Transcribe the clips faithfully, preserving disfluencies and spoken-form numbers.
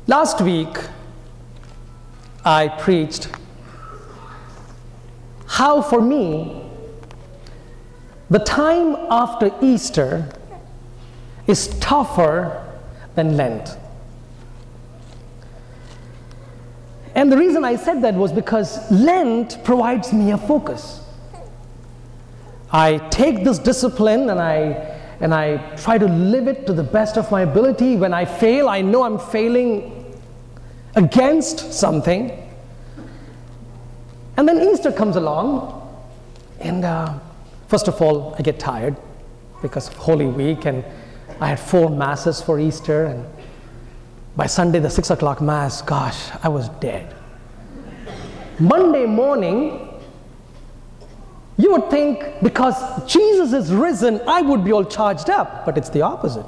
Last week, I preached how, for me, the time after Easter is tougher than Lent. And the reason I said that was because Lent provides me a focus. I take this discipline and I and I try to live it to the best of my ability. When I fail, I know I'm failing against something. And then Easter comes along, and uh, first of all, I get tired because of Holy Week, and I had four masses for Easter, and by Sunday, the six o'clock mass, gosh, I was dead. Monday morning, you would think because Jesus is risen, I would be all charged up, but it's the opposite.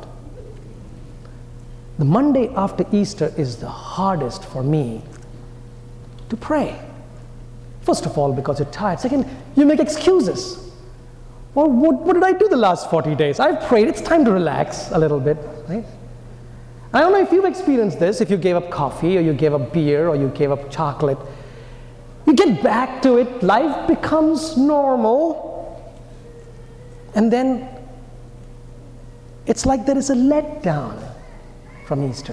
The Monday after Easter is the hardest for me to pray. First of all, because you're tired. Second, you make excuses. Well, what, what did I do the last forty days? I've prayed. It's time to relax a little bit, right? I don't know if you've experienced this, if you gave up coffee, or you gave up beer, or you gave up chocolate. You get back to it, life becomes normal, and then it's like there is a letdown from Easter.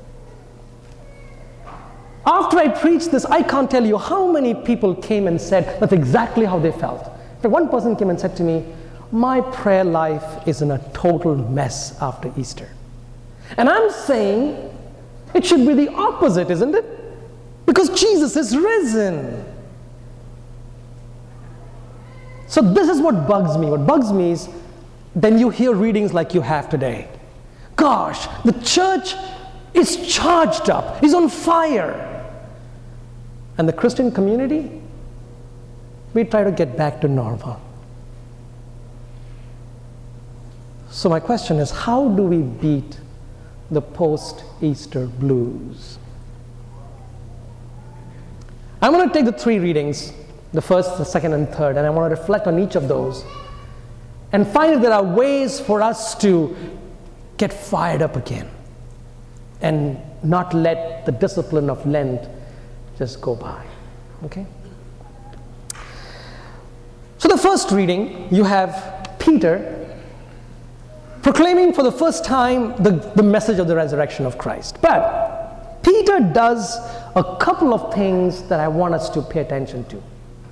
After I preached this, I can't tell you how many people came and said that's exactly how they felt. But one person came and said to me, my prayer life is in a total mess after Easter. And I'm saying it should be the opposite, isn't it? Because Jesus is risen. So this is what bugs me. What bugs me is then you hear readings like you have today. Gosh, the church is charged up, is on fire. And the Christian community, we try to get back to normal. So my question is, how do we beat the post-Easter blues? I'm going to take the three readings, the first, the second, and third, and I want to reflect on each of those and find if there are ways for us to get fired up again and not let the discipline of Lent just go by. Okay? So the first reading, you have Peter proclaiming for the first time the, the message of the resurrection of Christ. But Peter does a couple of things that I want us to pay attention to.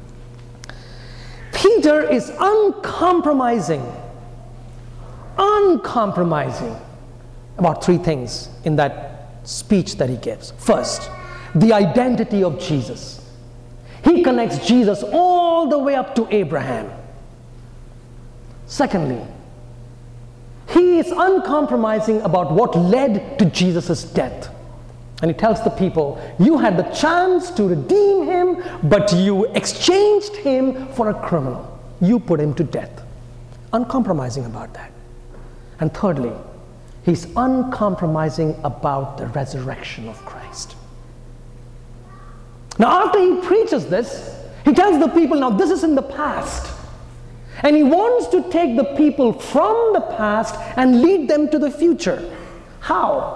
Peter is uncompromising, uncompromising about three things in that speech that he gives. First, the identity of Jesus. He connects Jesus all the way up to Abraham. Secondly, he is uncompromising about what led to Jesus' death. And he tells the people, you had the chance to redeem him, but you exchanged him for a criminal. You put him to death. Uncompromising about that. And thirdly, he's uncompromising about the resurrection of Christ. Now, after he preaches this, he tells the people, now this is in the past. And he wants to take the people from the past and lead them to the future. How?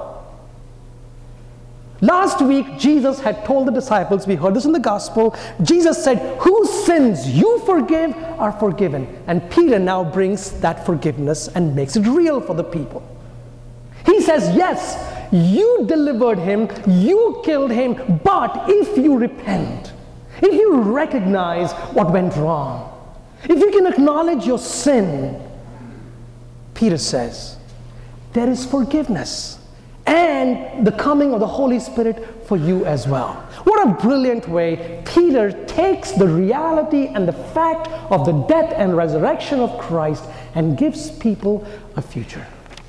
Last week, Jesus had told the disciples, we heard this in the gospel, Jesus said, whose sins you forgive are forgiven. And Peter now brings that forgiveness and makes it real for the people. He says, yes, you delivered him, you killed him, but if you repent, if you recognize what went wrong, if you can acknowledge your sin, Peter says, there is forgiveness and the coming of the Holy Spirit for you as well. What a brilliant way Peter takes the reality and the fact of the death and resurrection of Christ and gives people a future.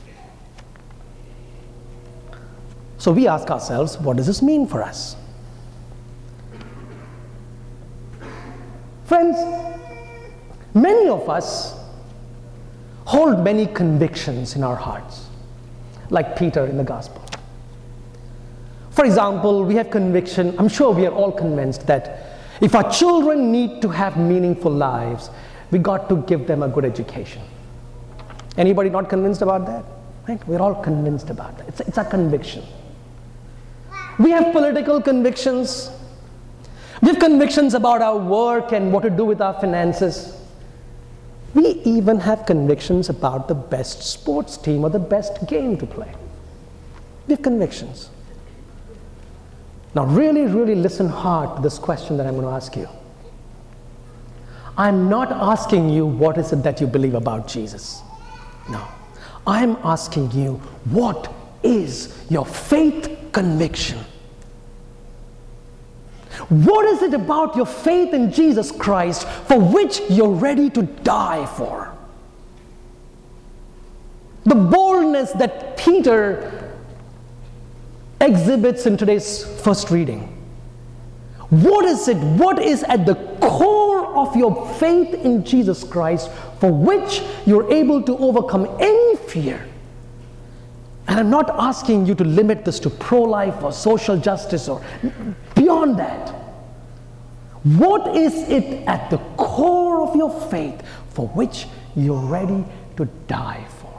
So we ask ourselves, what does this mean for us? Friends, many of us hold many convictions in our hearts, like Peter in the gospel. For example, we have conviction, I'm sure we are all convinced that if our children need to have meaningful lives, we got to give them a good education. Anybody not convinced about that? Right? We're all convinced about that. It's, it's a conviction. We have political convictions. We have convictions about our work and what to do with our finances. We even have convictions about the best sports team or the best game to play. We have convictions. Now really, really listen hard to this question that I'm going to ask you. I'm not asking you what is it that you believe about Jesus. No. I'm asking you, what is your faith conviction? What is it about your faith in Jesus Christ for which you're ready to die for? The boldness that Peter exhibits in today's first reading. What is it? What is at the core of your faith in Jesus Christ for which you're able to overcome any fear? And I'm not asking you to limit this to pro-life or social justice or beyond that. What is it at the core of your faith for which you're ready to die for?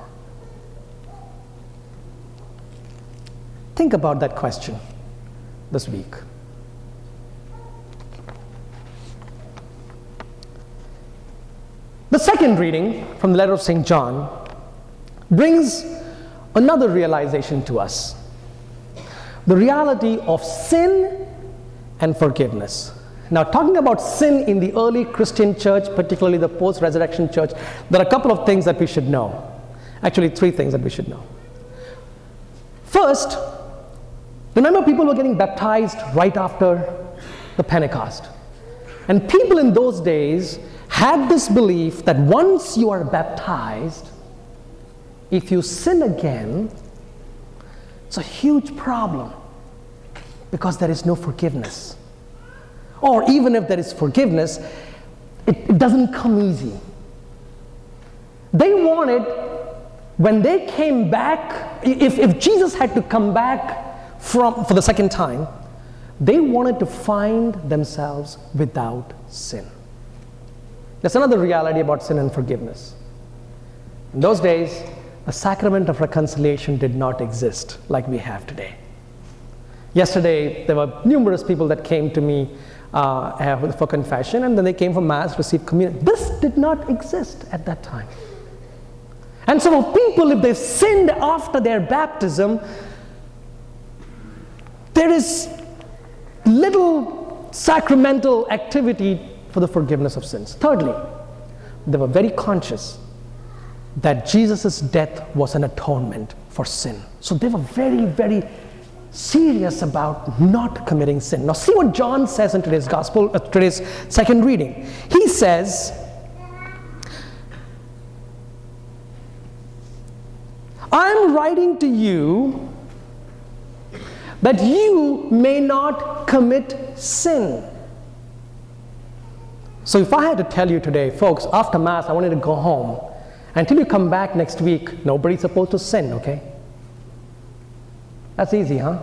Think about that question this week. The second reading from the letter of Saint John brings another realization to us. The reality of sin and forgiveness. Now, talking about sin in the early Christian church, particularly the post-resurrection church, there are a couple of things that we should know. Actually, three things that we should know. First, remember people were getting baptized right after the Pentecost. And people in those days had this belief that once you are baptized, if you sin again, it's a huge problem because there is no forgiveness. Or even if there is forgiveness, it, it doesn't come easy. They wanted, when they came back, if, if Jesus had to come back from, for the second time, they wanted to find themselves without sin. There's another reality about sin and forgiveness. In those days, the sacrament of reconciliation did not exist like we have today. Yesterday, there were numerous people that came to me uh, for confession, and then they came for Mass, received communion. This did not exist at that time. And so for people, if they've sinned after their baptism, there is little sacramental activity for the forgiveness of sins. Thirdly, they were very conscious that Jesus' death was an atonement for sin. So they were very, very serious about not committing sin. Now see what John says in today's gospel, uh, today's second reading. He says, I'm writing to you that you may not commit sin. So if I had to tell you today, folks, after Mass, I wanted to go home. Until you come back next week, nobody's supposed to sin, okay? That's easy, huh?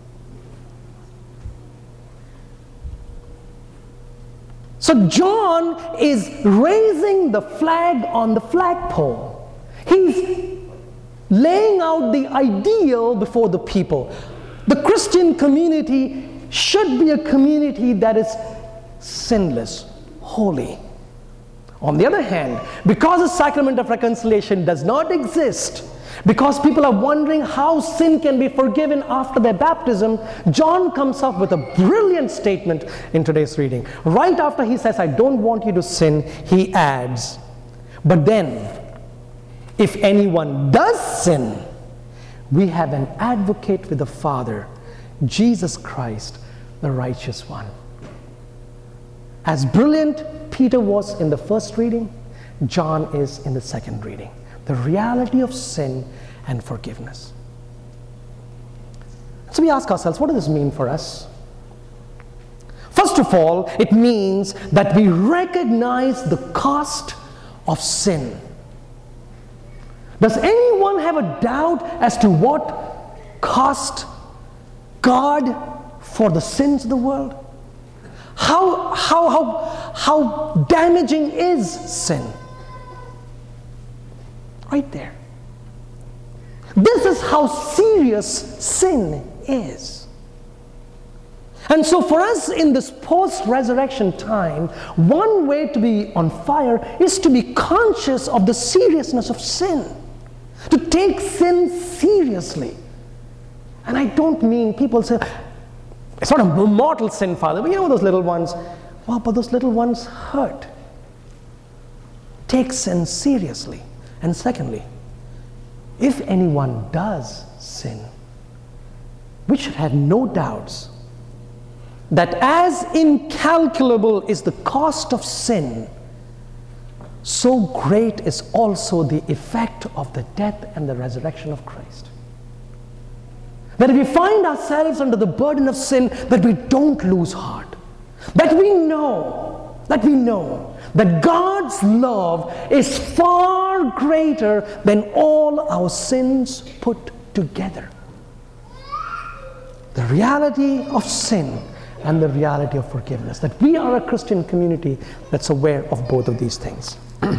So John is raising the flag on the flagpole. He's laying out the ideal before the people. The Christian community should be a community that is sinless, holy. On the other hand, because the sacrament of reconciliation does not exist, because people are wondering how sin can be forgiven after their baptism, John comes up with a brilliant statement in today's reading. Right after he says, I don't want you to sin, he adds, but then, if anyone does sin, we have an advocate with the Father, Jesus Christ, the righteous one. As brilliant Peter was in the first reading, John is in the second reading. The reality of sin and forgiveness. So we ask ourselves, what does this mean for us? First of all, it means that we recognize the cost of sin. Does anyone have a doubt as to what cost God for the sins of the world? How, how, how, how damaging is sin? Right there. This is how serious sin is. And so for us in this post-resurrection time, one way to be on fire is to be conscious of the seriousness of sin, to take sin seriously. And I don't mean people say, it's not a mortal sin, Father, but you know those little ones. Well, but those little ones hurt. Take sin seriously. And secondly, if anyone does sin, we should have no doubts that as incalculable is the cost of sin, so great is also the effect of the death and the resurrection of Christ. That if we find ourselves under the burden of sin, that we don't lose heart. That we know, that we know that God's love is far greater than all our sins put together. The reality of sin and the reality of forgiveness. That we are a Christian community that's aware of both of these things.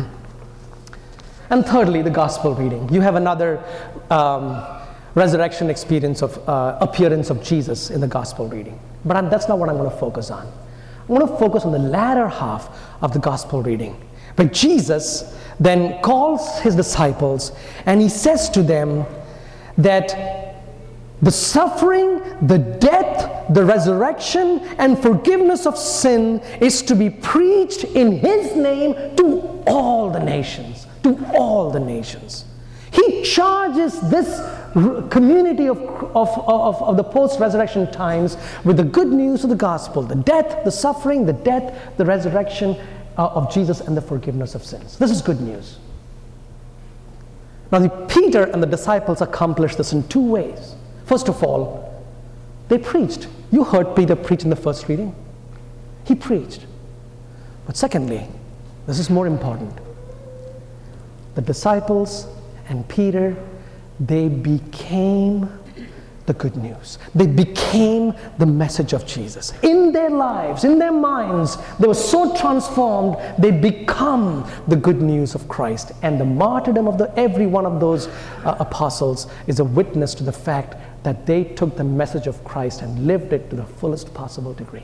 And thirdly, the gospel reading. You have another um, resurrection experience of uh, appearance of Jesus in the gospel reading. But I'm, that's not what I'm going to focus on. I'm going to focus on the latter half of the gospel reading, where Jesus then calls his disciples and he says to them that the suffering, the death, the resurrection, and forgiveness of sin is to be preached in his name to all the nations, to all the nations. He charges this community of, of, of, of the post-resurrection times with the good news of the gospel, the death, the suffering, the death, the resurrection uh, of Jesus, and the forgiveness of sins. This is good news. Now, the, Peter and the disciples accomplished this in two ways. First of all, they preached. You heard Peter preach in the first reading. He preached. But secondly, this is more important. The disciples and Peter, they became the good news. They became the message of Jesus. In their lives, in their minds, they were so transformed, they become the good news of Christ. And the martyrdom of the, every one of those uh, apostles is a witness to the fact that they took the message of Christ and lived it to the fullest possible degree.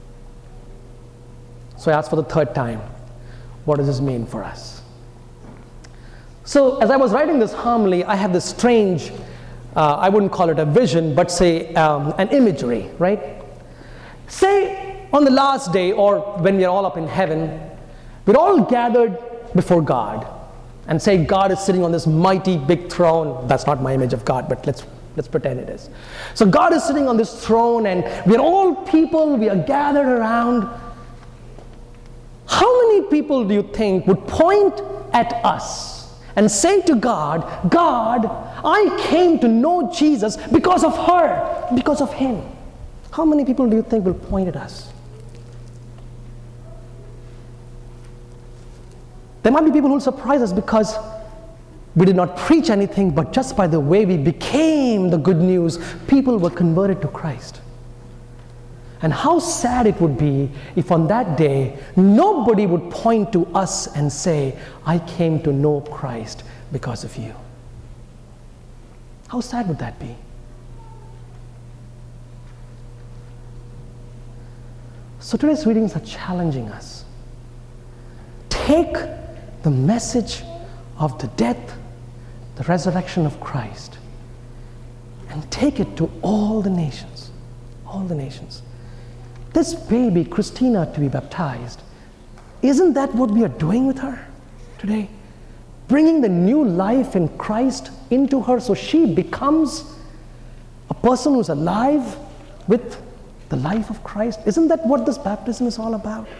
So I asked for the third time, what does this mean for us? So as I was writing this homily, I had this strange, uh, I wouldn't call it a vision, but say um, an imagery, right? Say on the last day, or when we're all up in heaven, we're all gathered before God, and say God is sitting on this mighty big throne. That's not my image of God, but let's let's pretend it is. So God is sitting on this throne, and we're all people, we are gathered around. How many people do you think would point at us and say to God, God, I came to know Jesus because of her, because of him? How many people do you think will point at us? There might be people who will surprise us because we did not preach anything, but just by the way we became the good news, people were converted to Christ. And how sad it would be if on that day, nobody would point to us and say, I came to know Christ because of you. How sad would that be? So today's readings are challenging us. Take the message of the death, the resurrection of Christ, and take it to all the nations, all the nations. This baby, Christina, to be baptized, isn't that what we are doing with her today? Bringing the new life in Christ into her so she becomes a person who's alive with the life of Christ. Isn't that what this baptism is all about?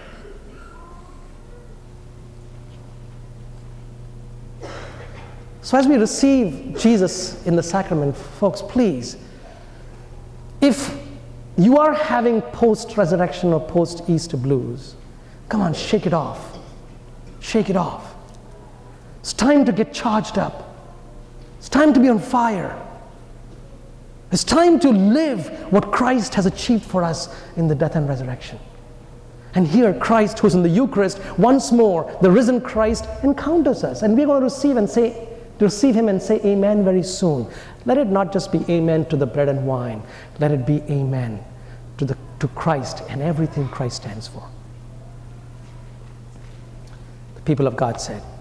So as we receive Jesus in the sacrament, folks, please, if you are having post-resurrection or post-Easter blues, come on, shake it off. Shake it off. It's time to get charged up. It's time to be on fire. It's time to live what Christ has achieved for us in the death and resurrection. And here Christ, who's in the Eucharist, once more, the risen Christ encounters us. And we're going to receive and say, to receive him and say amen very soon. Let it not just be amen to the bread and wine. Let it be amen to, the, to Christ and everything Christ stands for. The people of God said,